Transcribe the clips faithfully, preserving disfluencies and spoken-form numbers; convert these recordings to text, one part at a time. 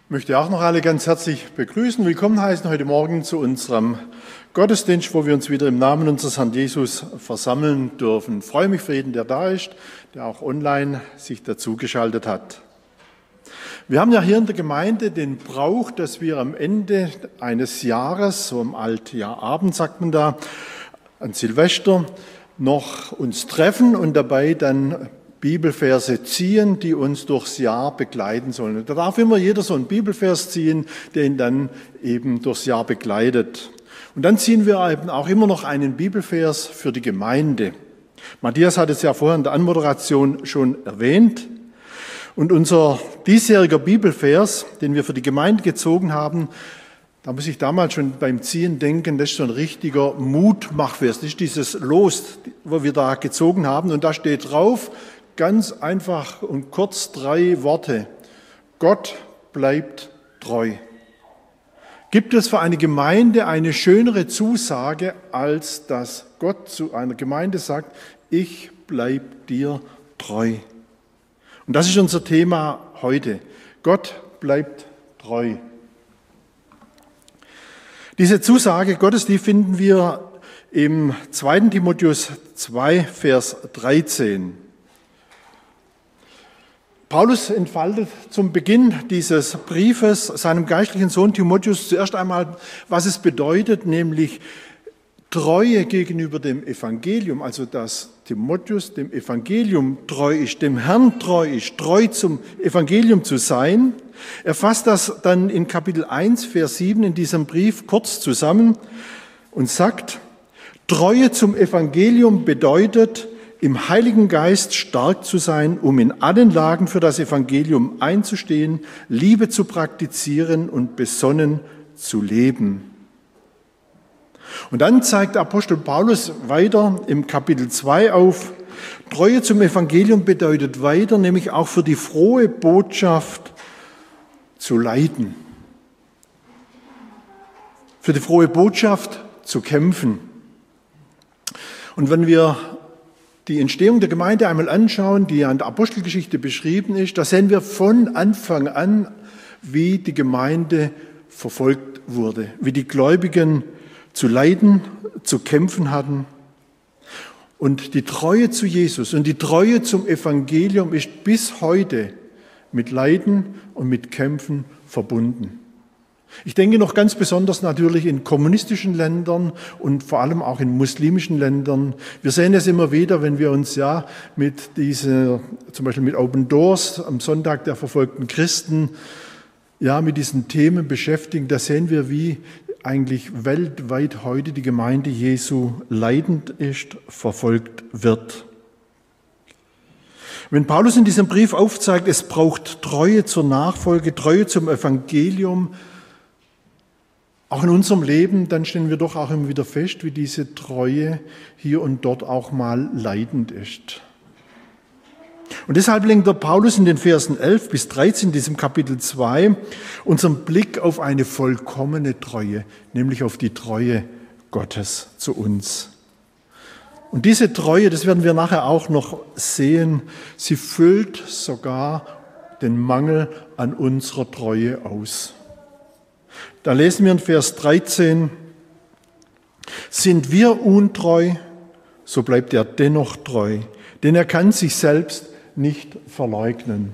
Ich möchte auch noch alle ganz herzlich begrüßen, willkommen heißen heute Morgen zu unserem Gottesdienst, wo wir uns wieder im Namen unseres Herrn Jesus versammeln dürfen. Ich freue mich für jeden, der da ist, der auch online sich dazugeschaltet hat. Wir haben ja hier in der Gemeinde den Brauch, dass wir am Ende eines Jahres, so am Altjahrabend sagt man da, an Silvester, noch uns treffen und dabei dann Bibelverse ziehen, die uns durchs Jahr begleiten sollen. Da darf immer jeder so einen Bibelvers ziehen, der ihn dann eben durchs Jahr begleitet. Und dann ziehen wir eben auch immer noch einen Bibelvers für die Gemeinde. Matthias hat es ja vorher in der Anmoderation schon erwähnt. Und unser diesjähriger Bibelvers, den wir für die Gemeinde gezogen haben, da muss ich damals schon beim Ziehen denken, das ist so ein richtiger Mutmachvers. Das ist dieses Los, wo wir da gezogen haben. Und da steht drauf, ganz einfach und kurz drei Worte. Gott bleibt treu. Gibt es für eine Gemeinde eine schönere Zusage, als dass Gott zu einer Gemeinde sagt, ich bleib dir treu? Und das ist unser Thema heute. Gott bleibt treu. Diese Zusage Gottes, die finden wir im zweiten Timotheus zwei, Vers dreizehn. Paulus entfaltet zum Beginn dieses Briefes seinem geistlichen Sohn Timotheus zuerst einmal, was es bedeutet, nämlich Treue gegenüber dem Evangelium, also dass Timotheus dem Evangelium treu ist, dem Herrn treu ist, treu zum Evangelium zu sein. Er fasst das dann in Kapitel eins, Vers sieben in diesem Brief kurz zusammen und sagt, Treue zum Evangelium bedeutet, im Heiligen Geist stark zu sein, um in allen Lagen für das Evangelium einzustehen, Liebe zu praktizieren und besonnen zu leben. Und dann zeigt Apostel Paulus weiter im Kapitel zwei auf, Treue zum Evangelium bedeutet weiter, nämlich auch für die frohe Botschaft zu leiden, für die frohe Botschaft zu kämpfen. Und wenn wir die Entstehung der Gemeinde einmal anschauen, die ja in der Apostelgeschichte beschrieben ist, da sehen wir von Anfang an, wie die Gemeinde verfolgt wurde, wie die Gläubigen zu leiden, zu kämpfen hatten. Und die Treue zu Jesus und die Treue zum Evangelium ist bis heute mit Leiden und mit Kämpfen verbunden. Ich denke noch ganz besonders natürlich in kommunistischen Ländern und vor allem auch in muslimischen Ländern. Wir sehen es immer wieder, wenn wir uns ja mit dieser, zum Beispiel mit Open Doors am Sonntag der verfolgten Christen, ja, mit diesen Themen beschäftigen. Da sehen wir, wie eigentlich weltweit heute die Gemeinde Jesu leidend ist, verfolgt wird. Wenn Paulus in diesem Brief aufzeigt, es braucht Treue zur Nachfolge, Treue zum Evangelium, auch in unserem Leben, dann stellen wir doch auch immer wieder fest, wie diese Treue hier und dort auch mal leidend ist. Und deshalb lenkt der Paulus in den Versen elf bis dreizehn, in diesem Kapitel zwei, unseren Blick auf eine vollkommene Treue, nämlich auf die Treue Gottes zu uns. Und diese Treue, das werden wir nachher auch noch sehen, sie füllt sogar den Mangel an unserer Treue aus. Da lesen wir in Vers dreizehn, sind wir untreu, so bleibt er dennoch treu, denn er kann sich selbst nicht verleugnen.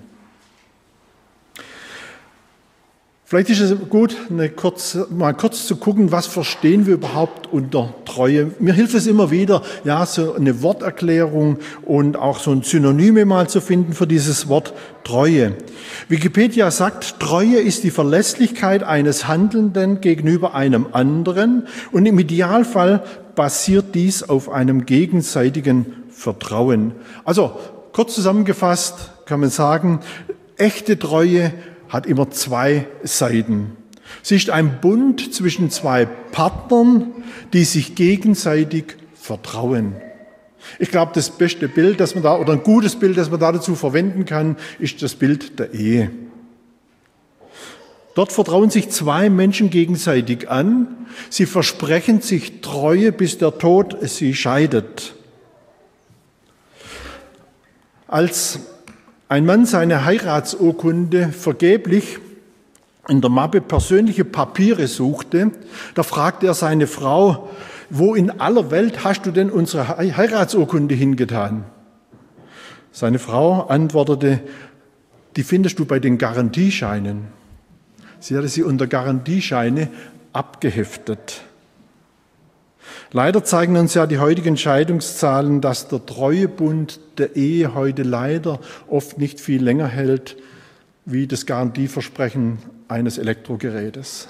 Vielleicht ist es gut, eine kurz, mal kurz zu gucken, was verstehen wir überhaupt unter Treue. Mir hilft es immer wieder, ja, so eine Worterklärung und auch so ein Synonyme mal zu finden für dieses Wort Treue. Wikipedia sagt, Treue ist die Verlässlichkeit eines Handelnden gegenüber einem anderen und im Idealfall basiert dies auf einem gegenseitigen Vertrauen. Also kurz zusammengefasst kann man sagen, echte Treue hat immer zwei Seiten. Sie ist ein Bund zwischen zwei Partnern, die sich gegenseitig vertrauen. Ich glaube, das beste Bild, das man da, oder ein gutes Bild, das man da dazu verwenden kann, ist das Bild der Ehe. Dort vertrauen sich zwei Menschen gegenseitig an. Sie versprechen sich Treue, bis der Tod sie scheidet. Als ein Mann seine Heiratsurkunde vergeblich in der Mappe persönliche Papiere suchte, da fragte er seine Frau, wo in aller Welt hast du denn unsere Heiratsurkunde hingetan? Seine Frau antwortete, die findest du bei den Garantiescheinen. Sie hatte sie unter Garantiescheine abgeheftet. Leider zeigen uns ja die heutigen Scheidungszahlen, dass der Treuebund der Ehe heute leider oft nicht viel länger hält wie das Garantieversprechen eines Elektrogerätes.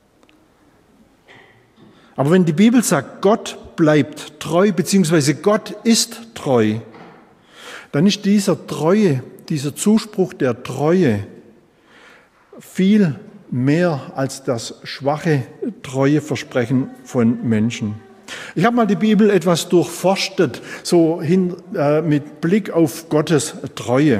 Aber wenn die Bibel sagt, Gott bleibt treu, beziehungsweise Gott ist treu, dann ist dieser Treue, dieser Zuspruch der Treue viel mehr als das schwache Treueversprechen von Menschen. Ich habe mal die Bibel etwas durchforstet, so hin, äh, mit Blick auf Gottes Treue.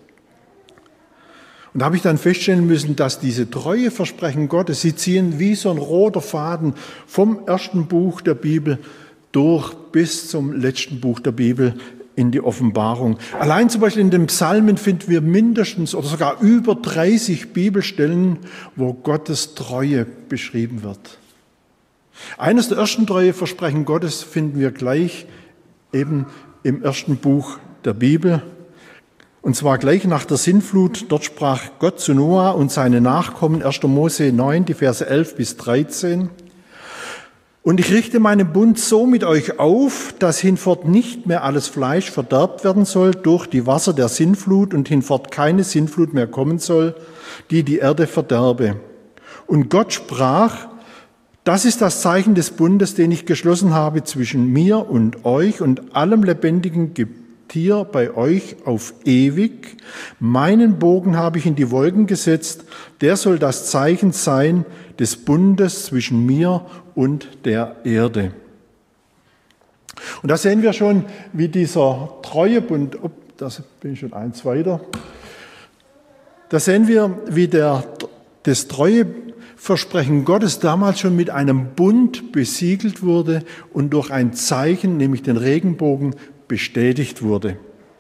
Und da habe ich dann feststellen müssen, dass diese Treueversprechen Gottes, sie ziehen wie so ein roter Faden vom ersten Buch der Bibel durch bis zum letzten Buch der Bibel in die Offenbarung. Allein zum Beispiel in den Psalmen finden wir mindestens oder sogar über dreißig Bibelstellen, wo Gottes Treue beschrieben wird. Eines der ersten Treueversprechen Gottes finden wir gleich eben im ersten Buch der Bibel. Und zwar gleich nach der Sintflut. Dort sprach Gott zu Noah und seine Nachkommen, erster Mose neun, die Verse elf bis dreizehn. Und ich richte meinen Bund so mit euch auf, dass hinfort nicht mehr alles Fleisch verderbt werden soll durch die Wasser der Sintflut und hinfort keine Sintflut mehr kommen soll, die die Erde verderbe. Und Gott sprach, das ist das Zeichen des Bundes, den ich geschlossen habe zwischen mir und euch und allem lebendigen Tier bei euch auf ewig. Meinen Bogen habe ich in die Wolken gesetzt, der soll das Zeichen sein des Bundes zwischen mir und der Erde. Und da sehen wir schon, wie dieser Treuebund, oh, da bin ich schon eins weiter, da sehen wir, wie der, das Treueversprechen Gottes damals schon mit einem Bund besiegelt wurde und durch ein Zeichen, nämlich den Regenbogen, bestätigt wurde.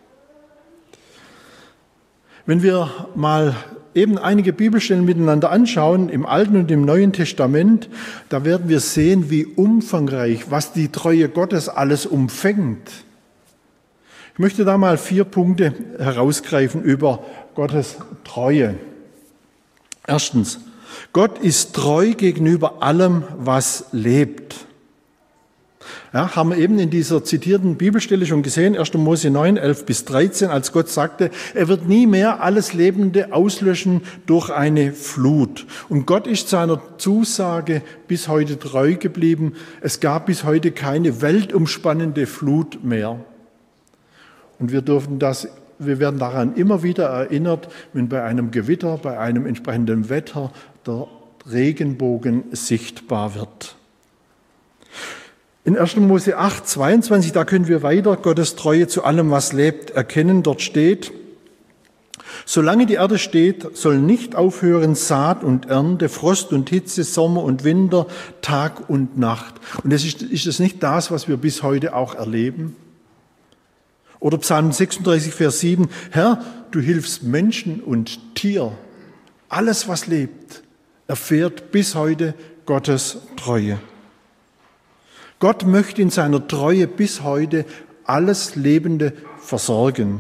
Wenn wir mal eben einige Bibelstellen miteinander anschauen, im Alten und im Neuen Testament, da werden wir sehen, wie umfangreich, was die Treue Gottes alles umfängt. Ich möchte da mal vier Punkte herausgreifen über Gottes Treue. Erstens, Gott ist treu gegenüber allem, was lebt. Ja, haben wir eben in dieser zitierten Bibelstelle schon gesehen, erster Mose neun, elf bis dreizehn, als Gott sagte, er wird nie mehr alles Lebende auslöschen durch eine Flut. Und Gott ist seiner Zusage bis heute treu geblieben. Es gab bis heute keine weltumspannende Flut mehr. Und wir dürfen das, wir werden daran immer wieder erinnert, wenn bei einem Gewitter, bei einem entsprechenden Wetter der Regenbogen sichtbar wird. In erster Mose acht, zweiundzwanzig, da können wir weiter Gottes Treue zu allem, was lebt, erkennen. Dort steht, solange die Erde steht, soll nicht aufhören Saat und Ernte, Frost und Hitze, Sommer und Winter, Tag und Nacht. Und das ist, ist es nicht das, was wir bis heute auch erleben? Oder Psalm sechsunddreißig, Vers sieben, Herr, du hilfst Menschen und Tier. Alles, was lebt, erfährt bis heute Gottes Treue. Gott möchte in seiner Treue bis heute alles Lebende versorgen.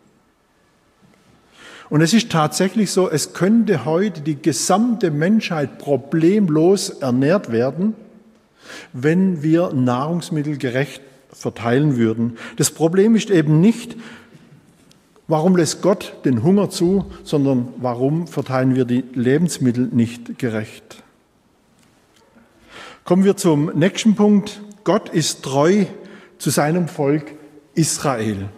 Und es ist tatsächlich so, es könnte heute die gesamte Menschheit problemlos ernährt werden, wenn wir Nahrungsmittel gerecht verteilen würden. Das Problem ist eben nicht, warum lässt Gott den Hunger zu, sondern warum verteilen wir die Lebensmittel nicht gerecht. Kommen wir zum nächsten Punkt. Gott ist treu zu seinem Volk Israel.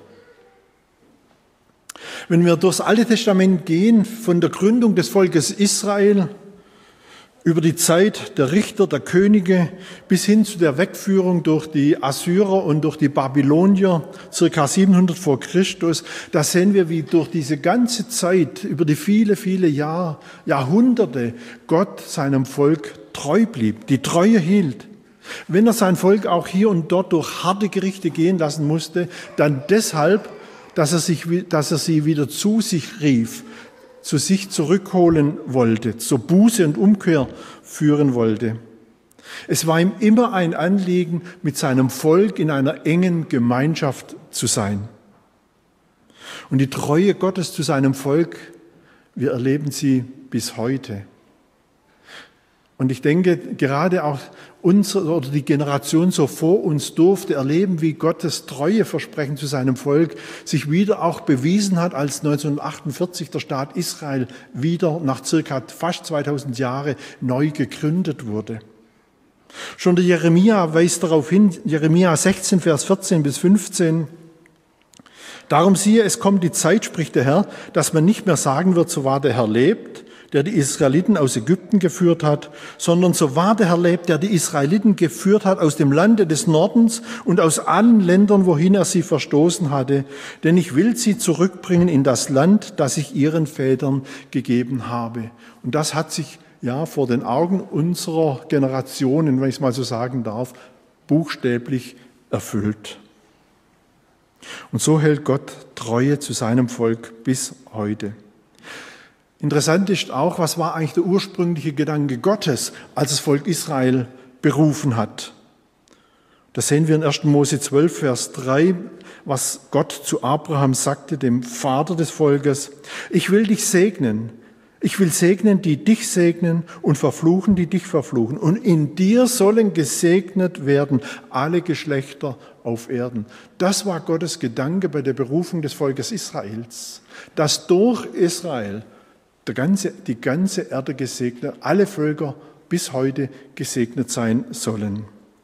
Wenn wir durchs Alte Testament gehen, von der Gründung des Volkes Israel über die Zeit der Richter, der Könige bis hin zu der Wegführung durch die Assyrer und durch die Babylonier, circa siebenhundert vor Christus, da sehen wir, wie durch diese ganze Zeit, über die viele, viele Jahr, Jahrhunderte, Gott seinem Volk treu blieb, die Treue hielt. Wenn er sein Volk auch hier und dort durch harte Gerichte gehen lassen musste, dann deshalb, dass er, sich, dass er sie wieder zu sich rief, zu sich zurückholen wollte, zur Buße und Umkehr führen wollte. Es war ihm immer ein Anliegen, mit seinem Volk in einer engen Gemeinschaft zu sein. Und die Treue Gottes zu seinem Volk, wir erleben sie bis heute. Und ich denke, gerade auch unsere oder die Generation so vor uns durfte erleben, wie Gottes Treueversprechen zu seinem Volk sich wieder auch bewiesen hat, als neunzehnhundertachtundvierzig der Staat Israel wieder nach circa fast zweitausend Jahren neu gegründet wurde. Schon der Jeremia weist darauf hin, Jeremia sechzehn, Vers vierzehn bis fünfzehn. Darum siehe, es kommt die Zeit, spricht der Herr, dass man nicht mehr sagen wird, so wahr der Herr lebt, der die Israeliten aus Ägypten geführt hat, sondern so wahr der Herr lebt, der die Israeliten geführt hat aus dem Lande des Nordens und aus allen Ländern, wohin er sie verstoßen hatte. Denn ich will sie zurückbringen in das Land, das ich ihren Vätern gegeben habe. Und das hat sich ja vor den Augen unserer Generationen, wenn ich es mal so sagen darf, buchstäblich erfüllt. Und so hält Gott Treue zu seinem Volk bis heute. Interessant ist auch, was war eigentlich der ursprüngliche Gedanke Gottes, als das Volk Israel berufen hat. Das sehen wir in erster Mose zwölf, Vers drei, was Gott zu Abraham sagte, dem Vater des Volkes. Ich will dich segnen. Ich will segnen, die dich segnen und verfluchen, die dich verfluchen. Und in dir sollen gesegnet werden alle Geschlechter auf Erden. Das war Gottes Gedanke bei der Berufung des Volkes Israels, dass durch Israel der ganze, die ganze Erde gesegnet, alle Völker bis heute gesegnet sein sollen.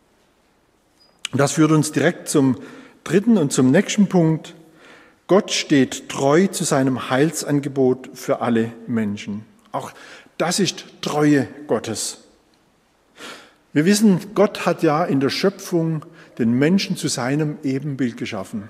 Und das führt uns direkt zum dritten und zum nächsten Punkt. Gott steht treu zu seinem Heilsangebot für alle Menschen. Auch das ist Treue Gottes. Wir wissen, Gott hat ja in der Schöpfung den Menschen zu seinem Ebenbild geschaffen.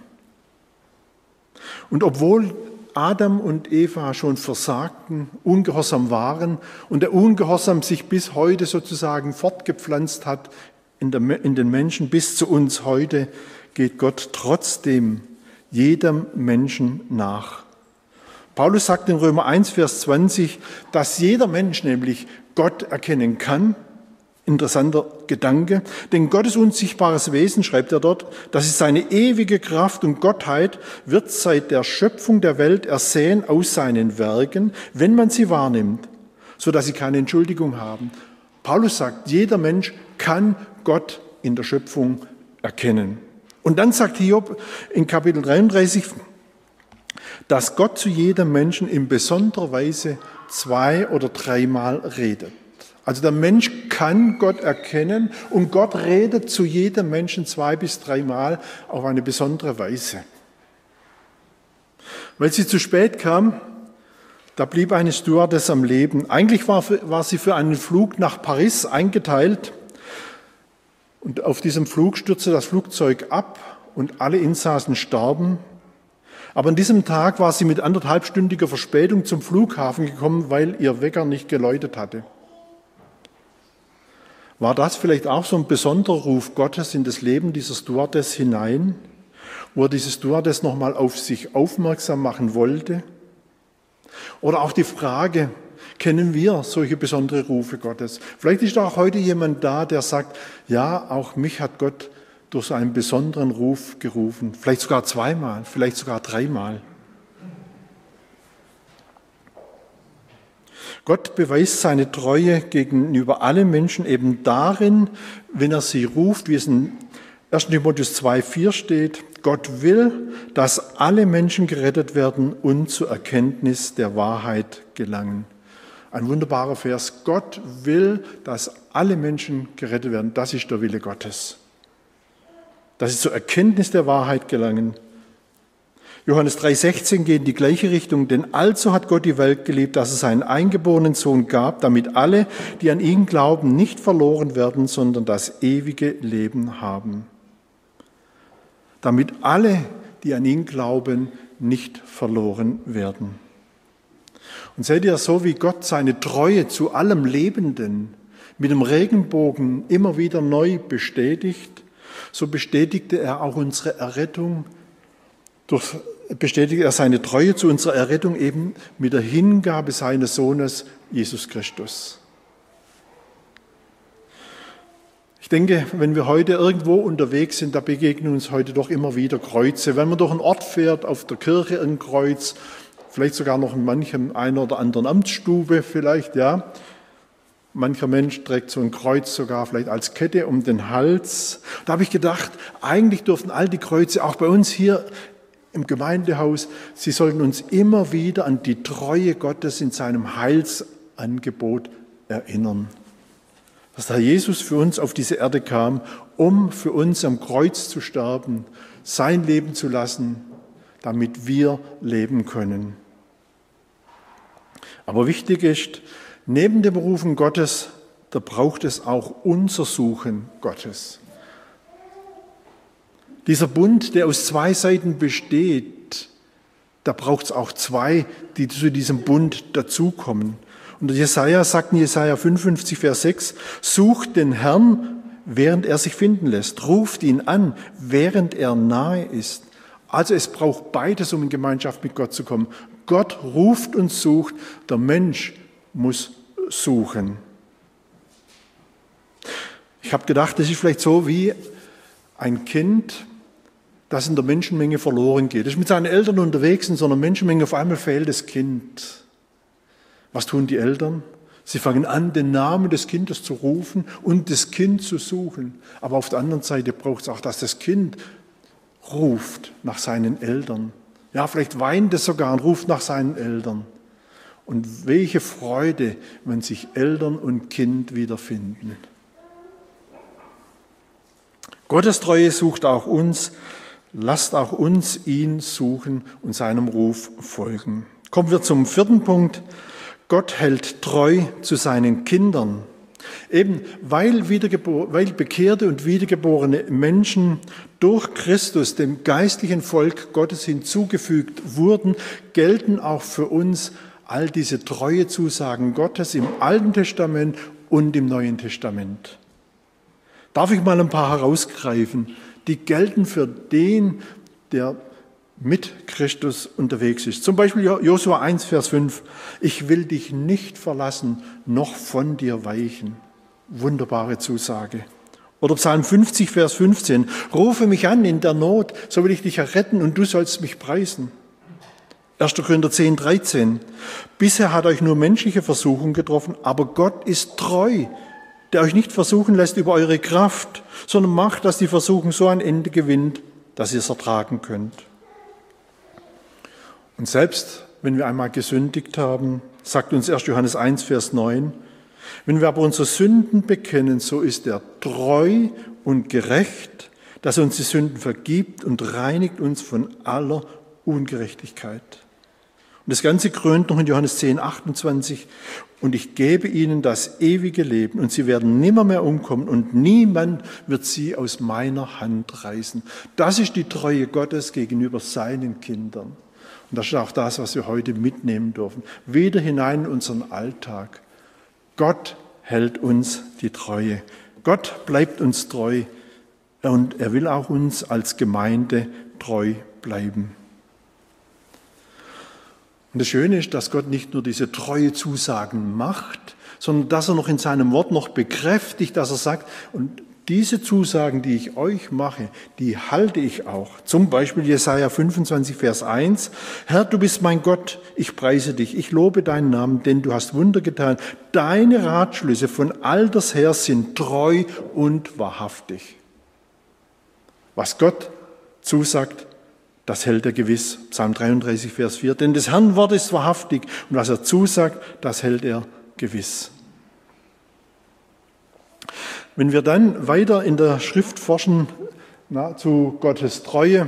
Und obwohl Adam und Eva schon versagten, ungehorsam waren und der Ungehorsam sich bis heute sozusagen fortgepflanzt hat in, der, in den Menschen bis zu uns heute, geht Gott trotzdem jedem Menschen nach. Paulus sagt in Römer eins, Vers zwanzig, dass jeder Mensch nämlich Gott erkennen kann. Interessanter Gedanke, denn Gottes unsichtbares Wesen, schreibt er dort, das ist seine ewige Kraft und Gottheit, wird seit der Schöpfung der Welt ersehen aus seinen Werken, wenn man sie wahrnimmt, sodass sie keine Entschuldigung haben. Paulus sagt, jeder Mensch kann Gott in der Schöpfung erkennen. Und dann sagt Hiob in Kapitel dreiunddreißig, dass Gott zu jedem Menschen in besonderer Weise zwei- oder dreimal redet. Also der Mensch kann Gott erkennen und Gott redet zu jedem Menschen zwei bis dreimal auf eine besondere Weise. Weil sie zu spät kam, da blieb eine Stewardess am Leben. Eigentlich war, für, war sie für einen Flug nach Paris eingeteilt und auf diesem Flug stürzte das Flugzeug ab und alle Insassen starben. Aber an diesem Tag war sie mit anderthalbstündiger Verspätung zum Flughafen gekommen, weil ihr Wecker nicht geläutet hatte. War das vielleicht auch so ein besonderer Ruf Gottes in das Leben dieser Stewardess hinein, wo er diese Stewardess nochmal auf sich aufmerksam machen wollte? Oder auch die Frage, kennen wir solche besondere Rufe Gottes? Vielleicht ist auch heute jemand da, der sagt, ja, auch mich hat Gott durch so einen besonderen Ruf gerufen. Vielleicht sogar zweimal, vielleicht sogar dreimal. Gott beweist seine Treue gegenüber allen Menschen eben darin, wenn er sie ruft, wie es in erster Timotheus zwei, vier steht. Gott will, dass alle Menschen gerettet werden und zur Erkenntnis der Wahrheit gelangen. Ein wunderbarer Vers. Gott will, dass alle Menschen gerettet werden. Das ist der Wille Gottes. Dass sie zur Erkenntnis der Wahrheit gelangen. Johannes drei sechzehn geht in die gleiche Richtung, denn also hat Gott die Welt geliebt, dass es seinen eingeborenen Sohn gab, damit alle, die an ihn glauben, nicht verloren werden, sondern das ewige Leben haben. Damit alle, die an ihn glauben, nicht verloren werden. Und seht ihr, so wie Gott seine Treue zu allem Lebenden mit dem Regenbogen immer wieder neu bestätigt, so bestätigte er auch unsere Errettung durch bestätigt er seine Treue zu unserer Errettung eben mit der Hingabe seines Sohnes Jesus Christus. Ich denke, wenn wir heute irgendwo unterwegs sind, da begegnen uns heute doch immer wieder Kreuze. Wenn man durch einen Ort fährt, auf der Kirche ein Kreuz, vielleicht sogar noch in manchem einer oder anderen Amtsstube vielleicht, ja. Mancher Mensch trägt so ein Kreuz sogar vielleicht als Kette um den Hals. Da habe ich gedacht, eigentlich dürften all die Kreuze, auch bei uns hier im Gemeindehaus, sie sollten uns immer wieder an die Treue Gottes in seinem Heilsangebot erinnern. Dass der Herr Jesus für uns auf diese Erde kam, um für uns am Kreuz zu sterben, sein Leben zu lassen, damit wir leben können. Aber wichtig ist, neben dem Rufen Gottes, da braucht es auch unser Suchen Gottes. Dieser Bund, der aus zwei Seiten besteht, da braucht es auch zwei, die zu diesem Bund dazukommen. Und Jesaja sagt in Jesaja fünfundfünfzig, Vers sechs, sucht den Herrn, während er sich finden lässt. Ruft ihn an, während er nahe ist. Also es braucht beides, um in Gemeinschaft mit Gott zu kommen. Gott ruft und sucht, der Mensch muss suchen. Ich habe gedacht, das ist vielleicht so wie ein Kind, das in der Menschenmenge verloren geht. Das ist mit seinen Eltern unterwegs in so einer Menschenmenge, auf einmal fehlt das Kind. Was tun die Eltern? Sie fangen an, den Namen des Kindes zu rufen und das Kind zu suchen. Aber auf der anderen Seite braucht es auch, dass das Kind ruft nach seinen Eltern. Ja, vielleicht weint es sogar und ruft nach seinen Eltern. Und welche Freude, wenn sich Eltern und Kind wiederfinden. Gottes Treue sucht auch uns. Lasst auch uns ihn suchen und seinem Ruf folgen. Kommen wir zum vierten Punkt. Gott hält treu zu seinen Kindern. Eben weil, weil bekehrte und wiedergeborene Menschen durch Christus dem geistlichen Volk Gottes hinzugefügt wurden, gelten auch für uns all diese treue Zusagen Gottes im Alten Testament und im Neuen Testament. Darf ich mal ein paar herausgreifen? Die gelten für den, der mit Christus unterwegs ist. Zum Beispiel Josua eins, Vers fünf. Ich will dich nicht verlassen, noch von dir weichen. Wunderbare Zusage. Oder Psalm fünfzig, Vers fünfzehn. Rufe mich an in der Not, so will ich dich erretten und du sollst mich preisen. erster Korinther zehn, dreizehn. Bisher hat euch nur menschliche Versuchung getroffen, aber Gott ist treu, der euch nicht versuchen lässt über eure Kraft, sondern macht, dass die Versuchung so ein Ende gewinnt, dass ihr es ertragen könnt. Und selbst wenn wir einmal gesündigt haben, sagt uns erster Johannes eins, Vers neun, wenn wir aber unsere Sünden bekennen, so ist er treu und gerecht, dass er uns die Sünden vergibt und reinigt uns von aller Ungerechtigkeit. Und das Ganze krönt noch in Johannes zehn, achtundzwanzig. Und ich gebe ihnen das ewige Leben und sie werden nimmermehr umkommen und niemand wird sie aus meiner Hand reißen. Das ist die Treue Gottes gegenüber seinen Kindern. Und das ist auch das, was wir heute mitnehmen dürfen. Wieder hinein in unseren Alltag. Gott hält uns die Treue. Gott bleibt uns treu und er will auch uns als Gemeinde treu bleiben. Und das Schöne ist, dass Gott nicht nur diese treue Zusagen macht, sondern dass er noch in seinem Wort noch bekräftigt, dass er sagt, und diese Zusagen, die ich euch mache, die halte ich auch. Zum Beispiel Jesaja fünfundzwanzig, Vers eins. Herr, du bist mein Gott, ich preise dich, ich lobe deinen Namen, denn du hast Wunder getan. Deine Ratschlüsse von alters her sind treu und wahrhaftig. Was Gott zusagt, das hält er gewiss. Psalm dreiunddreißig, Vers vier. Denn des Herrn Wort ist wahrhaftig und was er zusagt, das hält er gewiss. Wenn wir dann weiter in der Schrift forschen, na, zu Gottes Treue,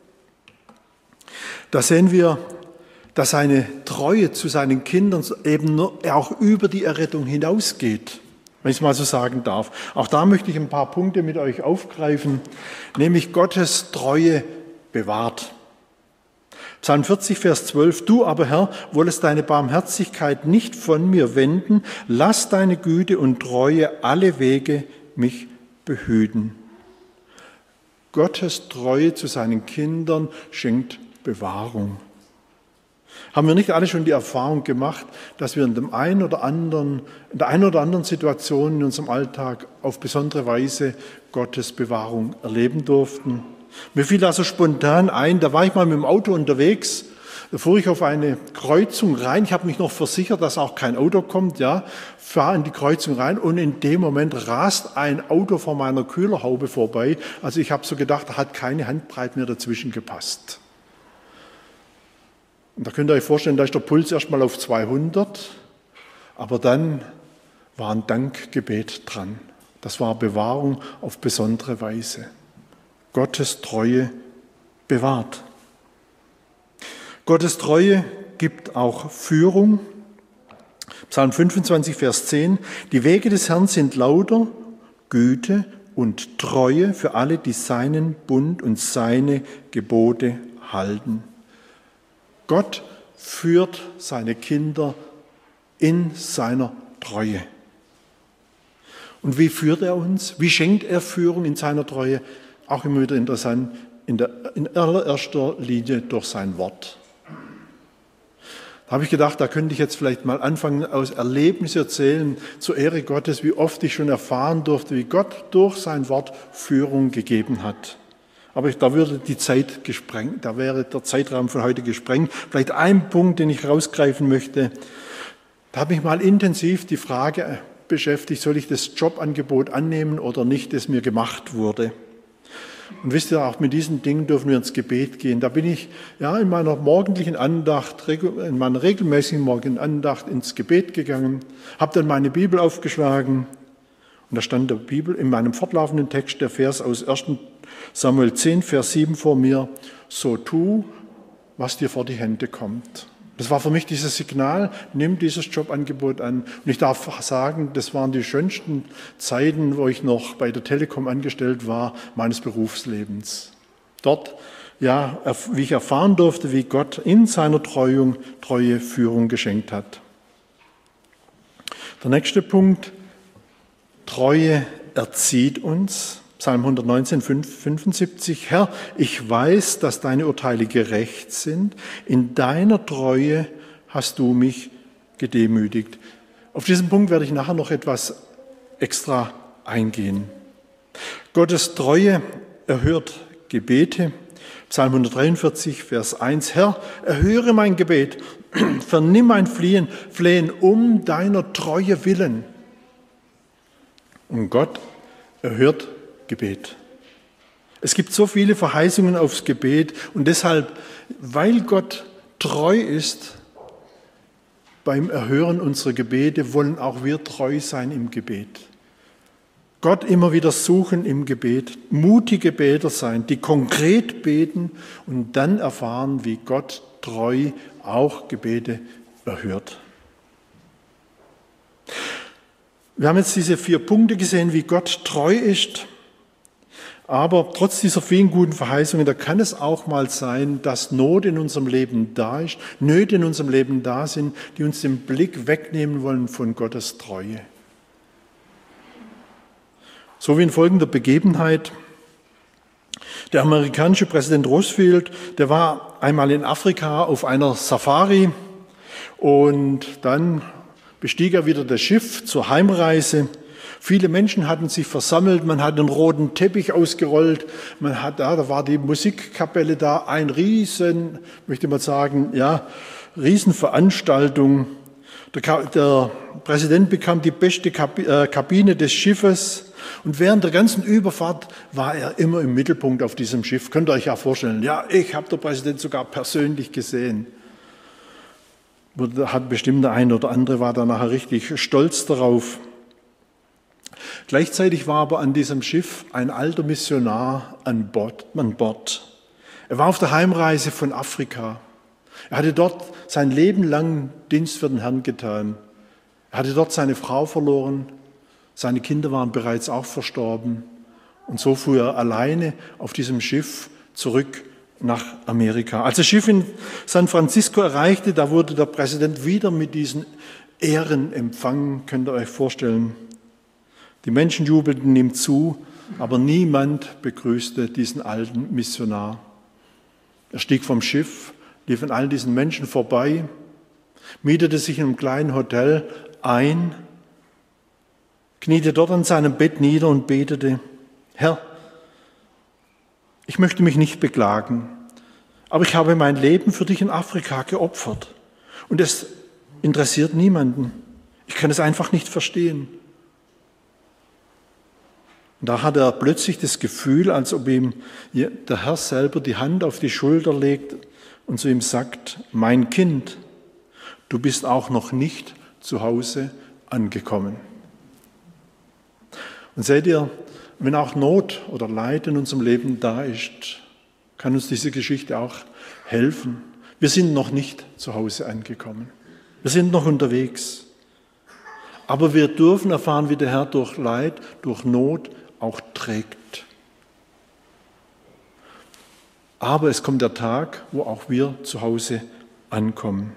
da sehen wir, dass seine Treue zu seinen Kindern eben nur, auch über die Errettung hinausgeht, wenn ich es mal so sagen darf. Auch da möchte ich ein paar Punkte mit euch aufgreifen, nämlich Gottes Treue bewahrt. Psalm vierzig, Vers zwölf. Du aber, Herr, wollest deine Barmherzigkeit nicht von mir wenden, lass deine Güte und Treue alle Wege mich behüten. Gottes Treue zu seinen Kindern schenkt Bewahrung. Haben wir nicht alle schon die Erfahrung gemacht, dass wir in dem einen oder anderen, in der einen oder anderen Situation in unserem Alltag auf besondere Weise Gottes Bewahrung erleben durften? Mir fiel also spontan ein, da war ich mal mit dem Auto unterwegs, da fuhr ich auf eine Kreuzung rein, ich habe mich noch versichert, dass auch kein Auto kommt, ja, fahre in die Kreuzung rein und in dem Moment rast ein Auto vor meiner Kühlerhaube vorbei. Also ich habe so gedacht, da hat keine Handbreit mehr dazwischen gepasst. Und da könnt ihr euch vorstellen, da ist der Puls erstmal auf zweihundert, aber dann war ein Dankgebet dran. Das war Bewahrung auf besondere Weise. Gottes Treue bewahrt. Gottes Treue gibt auch Führung. Psalm fünfundzwanzig, Vers zehn. Die Wege des Herrn sind lauter, Güte und Treue für alle, die seinen Bund und seine Gebote halten. Gott führt seine Kinder in seiner Treue. Und wie führt er uns? Wie schenkt er Führung in seiner Treue? Auch immer wieder interessant, in, der, in allererster Linie durch sein Wort. Da habe ich gedacht, da könnte ich jetzt vielleicht mal anfangen, aus Erlebnissen erzählen, zur Ehre Gottes, wie oft ich schon erfahren durfte, wie Gott durch sein Wort Führung gegeben hat. Aber da würde die Zeit gesprengt, da wäre der Zeitraum von heute gesprengt. Vielleicht ein Punkt, den ich rausgreifen möchte. Da habe ich mal intensiv die Frage beschäftigt, soll ich das Jobangebot annehmen oder nicht, das mir gemacht wurde. Und wisst ihr, auch mit diesen Dingen dürfen wir ins Gebet gehen. Da bin ich ja in meiner morgendlichen Andacht, in meiner regelmäßigen morgendlichen Andacht ins Gebet gegangen, habe dann meine Bibel aufgeschlagen und da stand der Bibel in meinem fortlaufenden Text der Vers aus ersten Samuel zehn, Vers sieben vor mir: So tu, was dir vor die Hände kommt. Das war für mich dieses Signal, nimm dieses Jobangebot an. Und ich darf sagen, das waren die schönsten Zeiten, wo ich noch bei der Telekom angestellt war, meines Berufslebens. Dort, ja, wie ich erfahren durfte, wie Gott in seiner Treuung treue Führung geschenkt hat. Der nächste Punkt: Treue erzieht uns. Psalm hundertneunzehn, fünfundsiebzig. Herr, ich weiß, dass deine Urteile gerecht sind. In deiner Treue hast du mich gedemütigt. Auf diesen Punkt werde ich nachher noch etwas extra eingehen. Gottes Treue erhört Gebete. Psalm hundertdreiundvierzig, Vers eins. Herr, erhöre mein Gebet, vernimm mein Flehen, Flehen um deiner Treue willen. Und Gott erhört Gebet. Es gibt so viele Verheißungen aufs Gebet und deshalb, weil Gott treu ist beim Erhören unserer Gebete, wollen auch wir treu sein im Gebet. Gott immer wieder suchen im Gebet, mutige Beter sein, die konkret beten und dann erfahren, wie Gott treu auch Gebete erhört. Wir haben jetzt diese vier Punkte gesehen, wie Gott treu ist. Aber trotz dieser vielen guten Verheißungen, da kann es auch mal sein, dass Not in unserem Leben da ist, Nöte in unserem Leben da sind, die uns den Blick wegnehmen wollen von Gottes Treue. So wie in folgender Begebenheit. Der amerikanische Präsident Roosevelt, der war einmal in Afrika auf einer Safari und dann bestieg er wieder das Schiff zur Heimreise. Viele Menschen hatten sich versammelt, man hat einen roten Teppich ausgerollt, man hat da, da war die Musikkapelle da, ein riesen, möchte man sagen, ja, Riesenveranstaltung. Der, der Präsident bekam die beste Kabine des Schiffes und während der ganzen Überfahrt war er immer im Mittelpunkt auf diesem Schiff. Könnt ihr euch ja vorstellen, ja, ich habe den Präsident sogar persönlich gesehen. Hat bestimmt der eine oder andere, war da nachher richtig stolz darauf. Gleichzeitig war aber an diesem Schiff ein alter Missionar an Bord, an Bord. Er war auf der Heimreise von Afrika. Er hatte dort sein Leben lang Dienst für den Herrn getan. Er hatte dort seine Frau verloren, seine Kinder waren bereits auch verstorben. Und so fuhr er alleine auf diesem Schiff zurück nach Amerika. Als das Schiff in San Francisco erreichte, da wurde der Präsident wieder mit diesen Ehren empfangen, könnt ihr euch vorstellen. Die Menschen jubelten ihm zu, aber niemand begrüßte diesen alten Missionar. Er stieg vom Schiff, lief an all diesen Menschen vorbei, mietete sich in einem kleinen Hotel ein, kniete dort an seinem Bett nieder und betete: Herr, ich möchte mich nicht beklagen, aber ich habe mein Leben für dich in Afrika geopfert und es interessiert niemanden. Ich kann es einfach nicht verstehen. Und da hat er plötzlich das Gefühl, als ob ihm der Herr selber die Hand auf die Schulter legt und zu ihm sagt: Mein Kind, du bist auch noch nicht zu Hause angekommen. Und seht ihr, wenn auch Not oder Leid in unserem Leben da ist, kann uns diese Geschichte auch helfen. Wir sind noch nicht zu Hause angekommen. Wir sind noch unterwegs. Aber wir dürfen erfahren, wie der Herr durch Leid, durch Not auch trägt. Aber es kommt der Tag, wo auch wir zu Hause ankommen.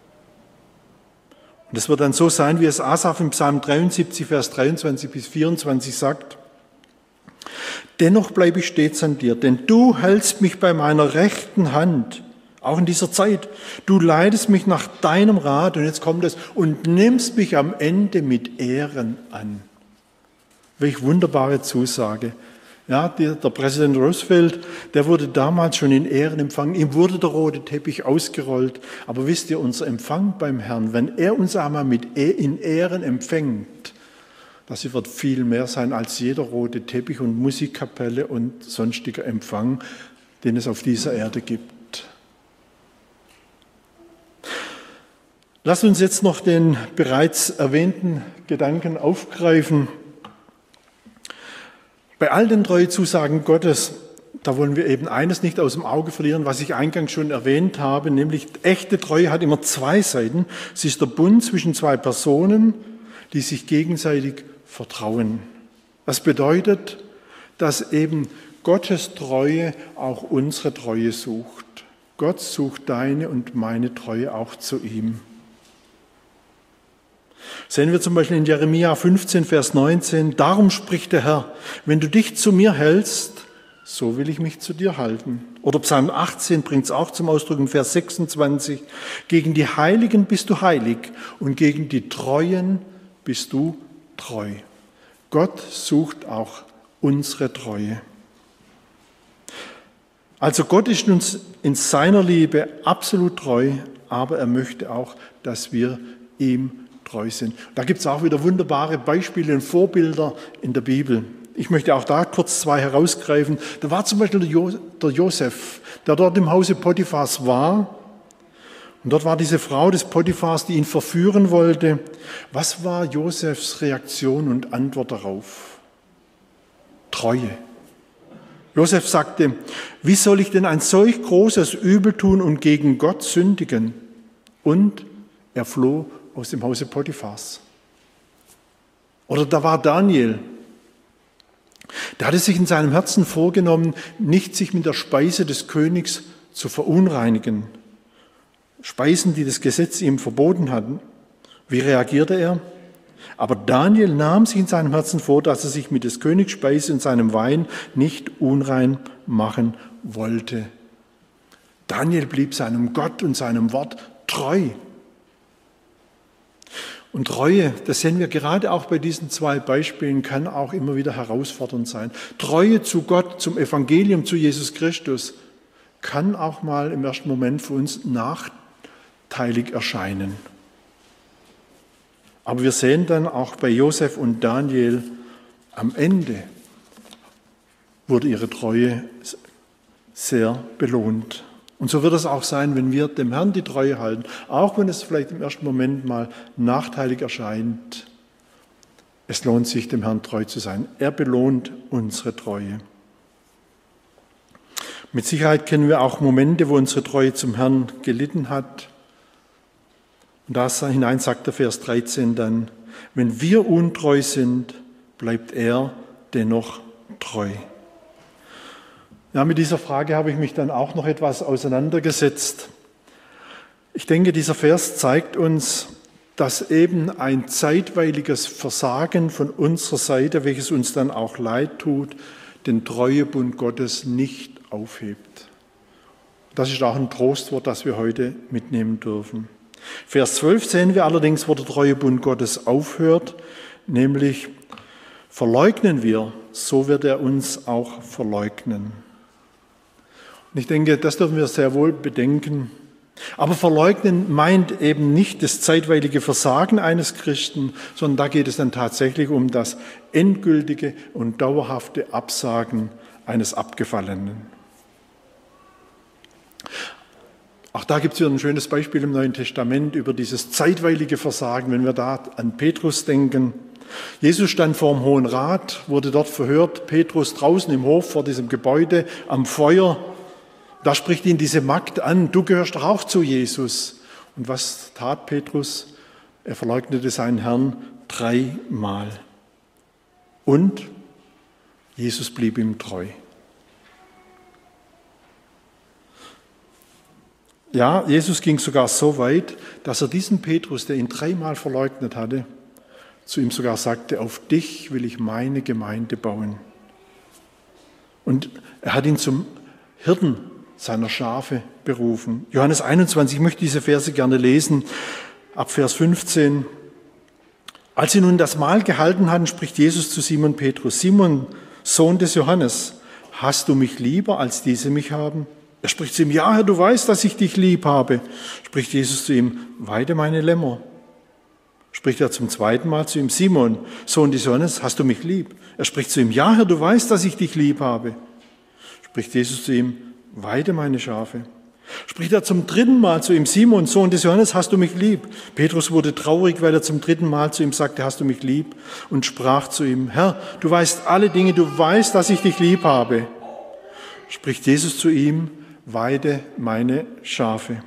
Und es wird dann so sein, wie es Asaf im Psalm dreiundsiebzig, Vers dreiundzwanzig bis vierundzwanzig sagt: Dennoch bleibe ich stets an dir, denn du hältst mich bei meiner rechten Hand, auch in dieser Zeit. Du leitest mich nach deinem Rat, und jetzt kommt es, und nimmst mich am Ende mit Ehren an. Welch wunderbare Zusage. Ja, der, der Präsident Roosevelt, der wurde damals schon in Ehren empfangen. Ihm wurde der rote Teppich ausgerollt. Aber wisst ihr, unser Empfang beim Herrn, wenn er uns einmal mit in Ehren empfängt, das wird viel mehr sein als jeder rote Teppich und Musikkapelle und sonstiger Empfang, den es auf dieser Erde gibt. Lasst uns jetzt noch den bereits erwähnten Gedanken aufgreifen. Bei all den Treuezusagen Gottes, da wollen wir eben eines nicht aus dem Auge verlieren, was ich eingangs schon erwähnt habe, nämlich echte Treue hat immer zwei Seiten. Sie ist der Bund zwischen zwei Personen, die sich gegenseitig vertrauen. Das bedeutet, dass eben Gottes Treue auch unsere Treue sucht. Gott sucht deine und meine Treue auch zu ihm. Sehen wir zum Beispiel in Jeremia fünfzehn, Vers neunzehn, darum spricht der Herr, wenn du dich zu mir hältst, so will ich mich zu dir halten. Oder Psalm achtzehn bringt es auch zum Ausdruck in Vers sechsundzwanzig, gegen die Heiligen bist du heilig und gegen die Treuen bist du treu. Gott sucht auch unsere Treue. Also Gott ist uns in seiner Liebe absolut treu, aber er möchte auch, dass wir ihm treu sind. Da gibt es auch wieder wunderbare Beispiele und Vorbilder in der Bibel. Ich möchte auch da kurz zwei herausgreifen. Da war zum Beispiel der, jo- der Josef, der dort im Hause Potiphars war. Und dort war diese Frau des Potiphars, die ihn verführen wollte. Was war Josefs Reaktion und Antwort darauf? Treue. Josef sagte: Wie soll ich denn ein solch großes Übel tun und gegen Gott sündigen? Und er floh aus dem Hause Potiphars. Oder da war Daniel. Der hatte sich in seinem Herzen vorgenommen, nicht sich mit der Speise des Königs zu verunreinigen. Speisen, die das Gesetz ihm verboten hatten. Wie reagierte er? Aber Daniel nahm sich in seinem Herzen vor, dass er sich mit des Königs Speise und seinem Wein nicht unrein machen wollte. Daniel blieb seinem Gott und seinem Wort treu. Und Treue, das sehen wir gerade auch bei diesen zwei Beispielen, kann auch immer wieder herausfordernd sein. Treue zu Gott, zum Evangelium, zu Jesus Christus, kann auch mal im ersten Moment für uns nachteilig erscheinen. Aber wir sehen dann auch bei Josef und Daniel, am Ende wurde ihre Treue sehr belohnt. Und so wird es auch sein, wenn wir dem Herrn die Treue halten, auch wenn es vielleicht im ersten Moment mal nachteilig erscheint. Es lohnt sich, dem Herrn treu zu sein. Er belohnt unsere Treue. Mit Sicherheit kennen wir auch Momente, wo unsere Treue zum Herrn gelitten hat. Und da hinein sagt der Vers dreizehn dann: Wenn wir untreu sind, bleibt er dennoch treu. Ja, mit dieser Frage habe ich mich dann auch noch etwas auseinandergesetzt. Ich denke, dieser Vers zeigt uns, dass eben ein zeitweiliges Versagen von unserer Seite, welches uns dann auch leid tut, den Treuebund Gottes nicht aufhebt. Das ist auch ein Trostwort, das wir heute mitnehmen dürfen. Vers zwölf sehen wir allerdings, wo der treue Bund Gottes aufhört, nämlich verleugnen wir, so wird er uns auch verleugnen. Und ich denke, das dürfen wir sehr wohl bedenken. Aber verleugnen meint eben nicht das zeitweilige Versagen eines Christen, sondern da geht es dann tatsächlich um das endgültige und dauerhafte Absagen eines Abgefallenen. Auch da gibt es wieder ein schönes Beispiel im Neuen Testament über dieses zeitweilige Versagen, wenn wir da an Petrus denken. Jesus stand vor dem Hohen Rat, wurde dort verhört, Petrus draußen im Hof vor diesem Gebäude am Feuer. Da spricht ihn diese Magd an, du gehörst doch auch zu Jesus. Und was tat Petrus? Er verleugnete seinen Herrn dreimal. Und Jesus blieb ihm treu. Ja, Jesus ging sogar so weit, dass er diesen Petrus, der ihn dreimal verleugnet hatte, zu ihm sogar sagte, auf dich will ich meine Gemeinde bauen. Und er hat ihn zum Hirten seiner Schafe berufen. Johannes einundzwanzig, ich möchte diese Verse gerne lesen, ab Vers fünfzehn. Als sie nun das Mahl gehalten hatten, spricht Jesus zu Simon Petrus, Simon, Sohn des Johannes, hast du mich lieber, als diese mich haben? Er spricht zu ihm, ja, Herr, du weißt, dass ich dich lieb habe. Spricht Jesus zu ihm, weide meine Lämmer. Spricht er zum zweiten Mal zu ihm, Simon, Sohn des Johannes, hast du mich lieb? Er spricht zu ihm, ja, Herr, du weißt, dass ich dich lieb habe. Spricht Jesus zu ihm, weide meine Schafe. Spricht er zum dritten Mal zu ihm, Simon, Sohn des Johannes, hast du mich lieb? Petrus wurde traurig, weil er zum dritten Mal zu ihm sagte, hast du mich lieb? Und sprach zu ihm, Herr, du weißt alle Dinge, du weißt, dass ich dich lieb habe. Spricht Jesus zu ihm, weide meine Schafe.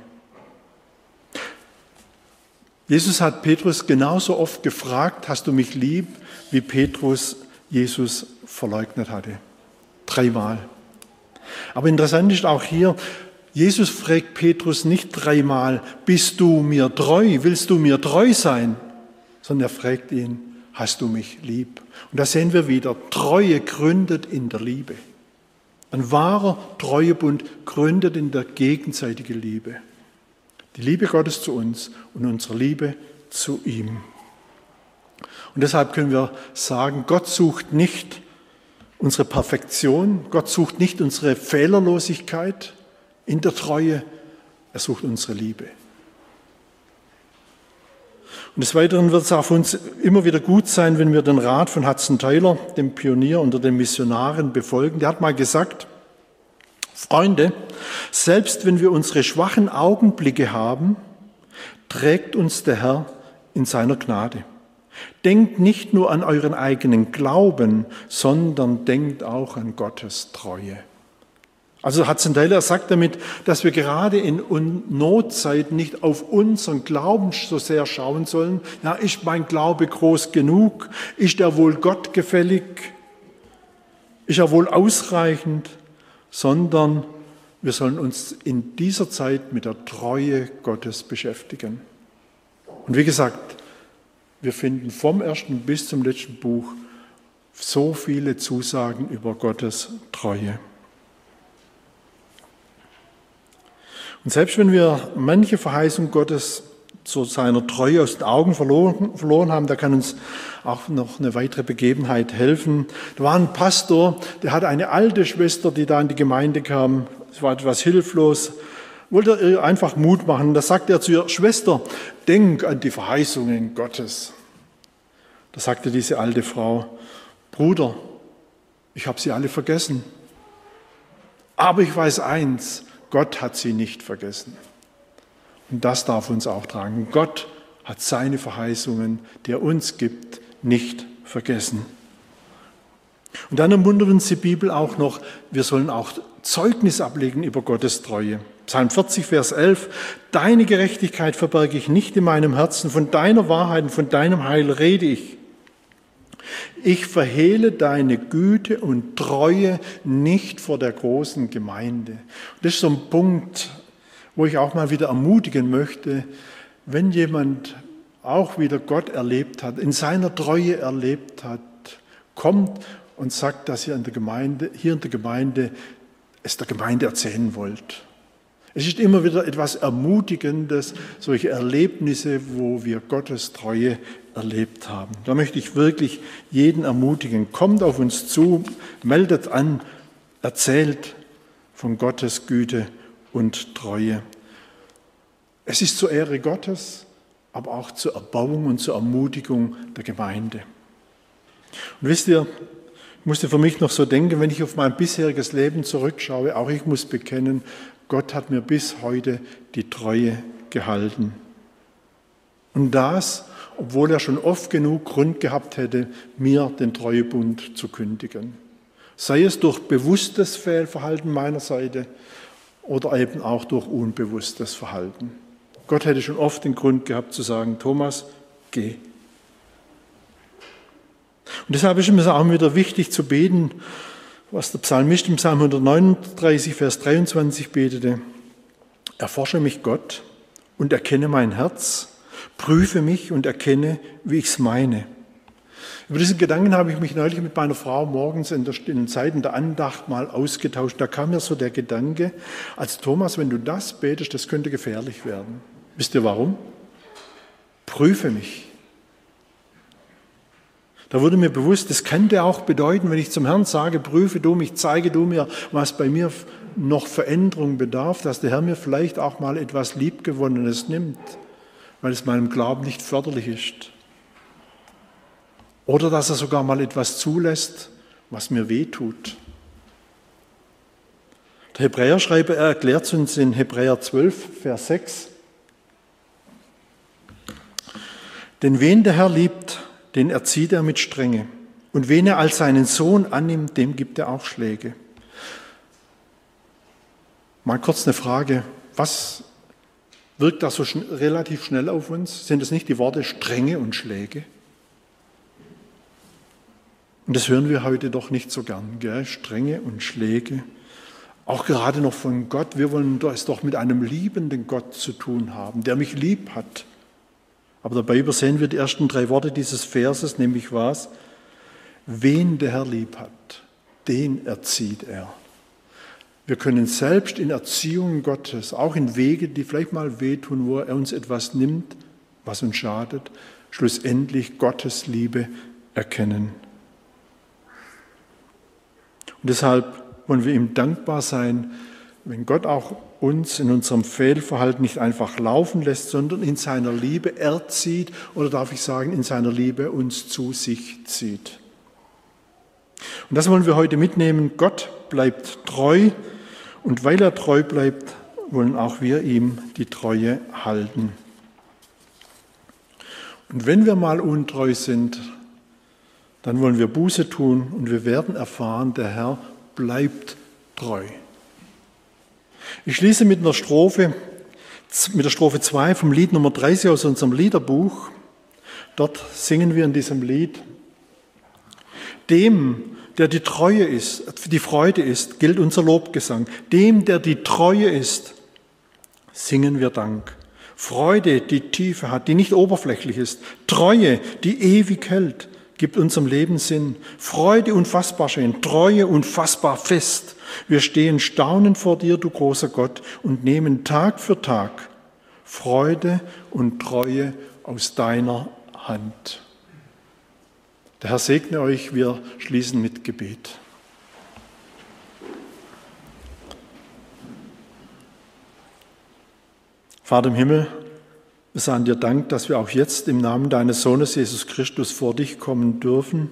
Jesus hat Petrus genauso oft gefragt, hast du mich lieb, wie Petrus Jesus verleugnet hatte. Dreimal. Aber interessant ist auch hier, Jesus fragt Petrus nicht dreimal, bist du mir treu, willst du mir treu sein? Sondern er fragt ihn, hast du mich lieb? Und da sehen wir wieder, Treue gründet in der Liebe. Ein wahrer Treuebund gründet in der gegenseitigen Liebe. Die Liebe Gottes zu uns und unsere Liebe zu ihm. Und deshalb können wir sagen, Gott sucht nicht unsere Perfektion, Gott sucht nicht unsere Fehlerlosigkeit in der Treue, er sucht unsere Liebe. Und des Weiteren wird es auch für uns immer wieder gut sein, wenn wir den Rat von Hudson Taylor, dem Pionier unter den Missionaren, befolgen. Der hat mal gesagt, Freunde, selbst wenn wir unsere schwachen Augenblicke haben, trägt uns der Herr in seiner Gnade. Denkt nicht nur an euren eigenen Glauben, sondern denkt auch an Gottes Treue. Also Hudson Taylor sagt damit, dass wir gerade in Notzeiten nicht auf unseren Glauben so sehr schauen sollen. Ja, ist mein Glaube groß genug? Ist er wohl Gott gefällig? Ist er wohl ausreichend? Sondern wir sollen uns in dieser Zeit mit der Treue Gottes beschäftigen. Und wie gesagt, wir finden vom ersten bis zum letzten Buch so viele Zusagen über Gottes Treue. Und selbst wenn wir manche Verheißung Gottes zu seiner Treue aus den Augen verloren, verloren haben, da kann uns auch noch eine weitere Begebenheit helfen. Da war ein Pastor, der hatte eine alte Schwester, die da in die Gemeinde kam. Sie war etwas hilflos, wollte ihr einfach Mut machen. Da sagte er zu ihr, Schwester, denk an die Verheißungen Gottes. Da sagte diese alte Frau, Bruder, ich habe sie alle vergessen. Aber ich weiß eins, Gott hat sie nicht vergessen. Und das darf uns auch tragen. Gott hat seine Verheißungen, die er uns gibt, nicht vergessen. Und dann ermuntert uns die Bibel auch noch, wir sollen auch Zeugnis ablegen über Gottes Treue. Psalm vierzig, Vers elf, deine Gerechtigkeit verberge ich nicht in meinem Herzen, von deiner Wahrheit und von deinem Heil rede ich. Ich verhehle deine Güte und Treue nicht vor der großen Gemeinde. Das ist so ein Punkt, wo ich auch mal wieder ermutigen möchte, wenn jemand auch wieder Gott erlebt hat, in seiner Treue erlebt hat, kommt und sagt, dass ihr in der Gemeinde, hier in der Gemeinde es der Gemeinde erzählen wollt. Es ist immer wieder etwas Ermutigendes, solche Erlebnisse, wo wir Gottes Treue erlebt haben. Da möchte ich wirklich jeden ermutigen. Kommt auf uns zu, meldet an, erzählt von Gottes Güte und Treue. Es ist zur Ehre Gottes, aber auch zur Erbauung und zur Ermutigung der Gemeinde. Und wisst ihr, ich musste für mich noch so denken, wenn ich auf mein bisheriges Leben zurückschaue, auch ich muss bekennen, Gott hat mir bis heute die Treue gehalten. Und das, obwohl er schon oft genug Grund gehabt hätte, mir den Treuebund zu kündigen. Sei es durch bewusstes Fehlverhalten meiner Seite oder eben auch durch unbewusstes Verhalten. Gott hätte schon oft den Grund gehabt zu sagen, Thomas, geh. Und deshalb ist es auch wieder wichtig zu beten, was der Psalmist im Psalm hundertneununddreißig, Vers dreiundzwanzig betete. Erforsche mich, Gott, und erkenne mein Herz, prüfe mich und erkenne, wie ich es meine. Über diesen Gedanken habe ich mich neulich mit meiner Frau morgens in, der, in den Zeiten der Andacht mal ausgetauscht. Da kam mir so der Gedanke, als Thomas, wenn du das betest, das könnte gefährlich werden. Wisst ihr warum? Prüfe mich. Da wurde mir bewusst, das könnte auch bedeuten, wenn ich zum Herrn sage, prüfe du mich, zeige du mir, was bei mir noch Veränderung bedarf, dass der Herr mir vielleicht auch mal etwas Liebgewonnenes nimmt, weil es meinem Glauben nicht förderlich ist. Oder dass er sogar mal etwas zulässt, was mir wehtut. Der Hebräerschreiber erklärt uns in Hebräer zwölf, Vers sechs, denn wen der Herr liebt, den erzieht er mit Strenge. Und wen er als seinen Sohn annimmt, dem gibt er auch Schläge. Mal kurz eine Frage. Was wirkt da so schn- relativ schnell auf uns? Sind es nicht die Worte Strenge und Schläge? Und das hören wir heute doch nicht so gern, gell? Strenge und Schläge. Auch gerade noch von Gott. Wir wollen es doch mit einem liebenden Gott zu tun haben, der mich lieb hat. Aber dabei übersehen wir die ersten drei Worte dieses Verses, nämlich was? Wen der Herr lieb hat, den erzieht er. Wir können selbst in Erziehung Gottes, auch in Wege, die vielleicht mal wehtun, wo er uns etwas nimmt, was uns schadet, schlussendlich Gottes Liebe erkennen. Und deshalb wollen wir ihm dankbar sein, wenn Gott auch uns in unserem Fehlverhalten nicht einfach laufen lässt, sondern in seiner Liebe erzieht oder darf ich sagen, in seiner Liebe uns zu sich zieht. Und das wollen wir heute mitnehmen. Gott bleibt treu und weil er treu bleibt, wollen auch wir ihm die Treue halten. Und wenn wir mal untreu sind, dann wollen wir Buße tun und wir werden erfahren, der Herr bleibt treu. Ich schließe mit einer Strophe, mit der Strophe zwei vom Lied Nummer dreißig aus unserem Liederbuch. Dort singen wir in diesem Lied: Dem, der die Treue ist, die Freude ist, gilt unser Lobgesang. Dem, der die Treue ist, singen wir Dank. Freude, die Tiefe hat, die nicht oberflächlich ist. Treue, die ewig hält, gibt unserem Leben Sinn. Freude unfassbar schön, Treue unfassbar fest. Wir stehen staunend vor dir, du großer Gott, und nehmen Tag für Tag Freude und Treue aus deiner Hand. Der Herr segne euch, wir schließen mit Gebet. Vater im Himmel, wir sagen dir Dank, dass wir auch jetzt im Namen deines Sohnes Jesus Christus vor dich kommen dürfen.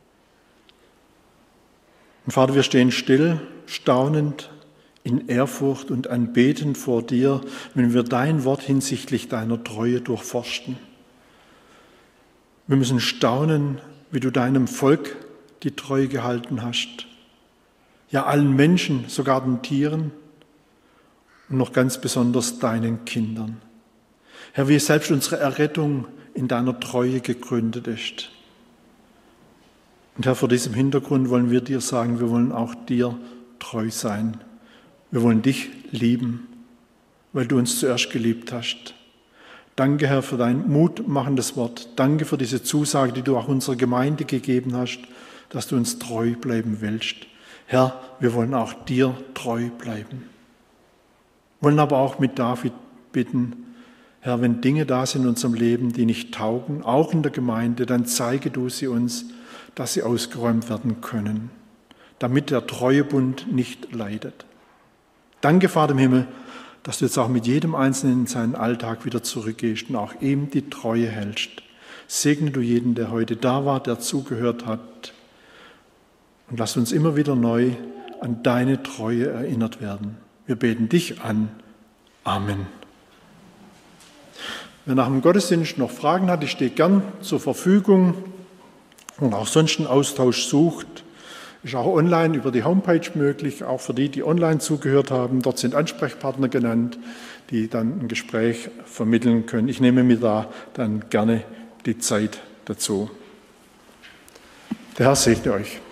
Und Vater, wir stehen still, staunend, in Ehrfurcht und anbetend vor dir, wenn wir dein Wort hinsichtlich deiner Treue durchforsten. Wir müssen staunen, wie du deinem Volk die Treue gehalten hast. Ja, allen Menschen, sogar den Tieren und noch ganz besonders deinen Kindern. Herr, wie selbst unsere Errettung in deiner Treue gegründet ist. Und Herr, vor diesem Hintergrund wollen wir dir sagen, wir wollen auch dir treu sein. Wir wollen dich lieben, weil du uns zuerst geliebt hast. Danke, Herr, für dein mutmachendes Wort. Danke für diese Zusage, die du auch unserer Gemeinde gegeben hast, dass du uns treu bleiben willst. Herr, wir wollen auch dir treu bleiben. wollen aber auch mit David bitten, Herr, wenn Dinge da sind in unserem Leben, die nicht taugen, auch in der Gemeinde, dann zeige du sie uns, dass sie ausgeräumt werden können, damit der Treuebund nicht leidet. Danke, Vater im Himmel, dass du jetzt auch mit jedem Einzelnen in seinen Alltag wieder zurückgehst und auch ihm die Treue hältst. Segne du jeden, der heute da war, der zugehört hat. Und lass uns immer wieder neu an deine Treue erinnert werden. Wir beten dich an. Amen. Wer nach dem Gottesdienst noch Fragen hat, ich stehe gern zur Verfügung und auch sonst einen Austausch sucht. Ist auch online über die Homepage möglich, auch für die, die online zugehört haben. Dort sind Ansprechpartner genannt, die dann ein Gespräch vermitteln können. Ich nehme mir da dann gerne die Zeit dazu. Der Herr segne euch.